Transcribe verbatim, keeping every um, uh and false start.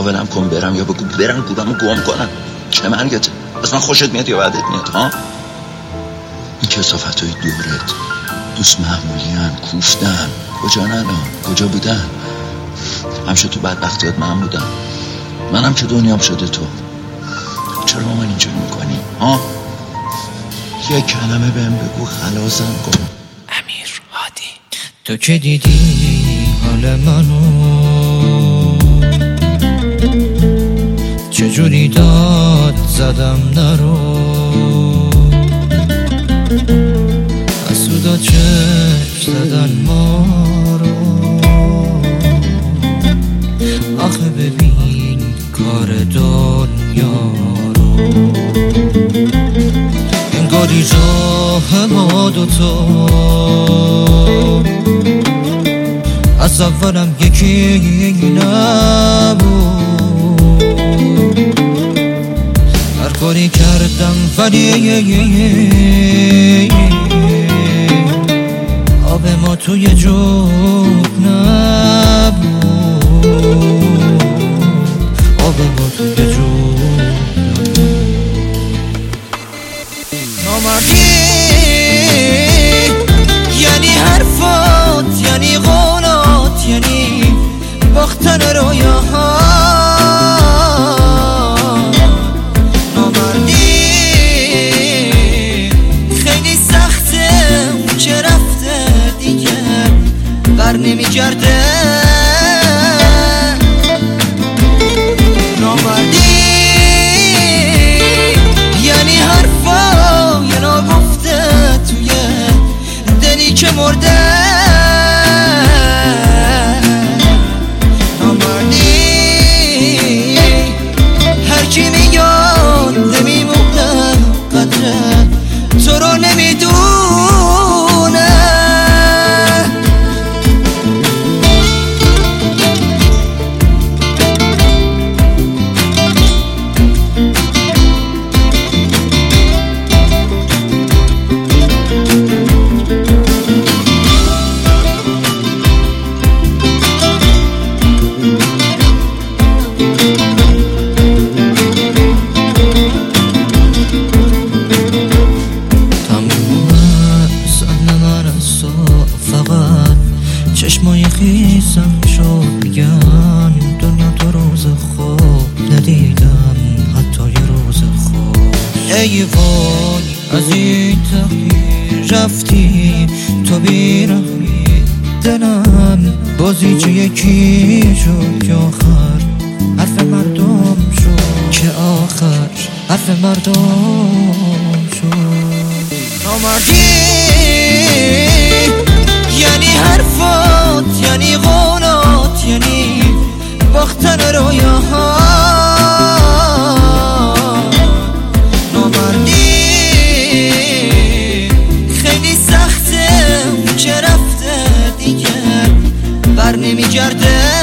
یا ولم کن برم یا بگو برم گورمو گم کنم. چه مرگته؟ اصلا خوشت میاد یا بعدت میاد ها؟ این کثافتای دورت دوست معمولیان، کوفتن، کجا الان؟ کجا بودن؟ همشه تو بدبختیات من بودم، منم که دنیام شده تو. چرا با من اینجوری میکنی ها؟ یک کلمه بهم بگو خلاصم کن. امیر هادی. تو که دیدی حال منو چجوری داد زدم نرو، حسودا چشم زدن ما رو. آخه ببین کار دنیا رو، انگاری راه ما دوتا از اولم یکی نبود. هر کاری کردم ولی آب ما توی جوب نبود، آب ما توی جوب نبود. نامردی یعنی حرفات، یعنی قولات، یعنی باختن رویاها. نامردی خیلی سخته، اون که رفته دیگه بر نمیگرده. نامردی یعنی حرفا یه ناگفته توی دلی که مرده. نامردی هرکی میاد نمیمونه قدره تو رو نمیدونه. چشمای خیسم شد میگن دنیا تو روز خوب ندیدم، حتی یه روز خوب. ای وای از این تغییر رفتی تو بیرحمی، دلم بازیچه یکی شد که آخر حرف مردم شد، که آخر حرف مردم شد. نامردی یعنی حرفات، یعنی قولات، یعنی باختن رویاها. نامردی خیلی سخته، اون که رفته دیگه بر نمیگرده.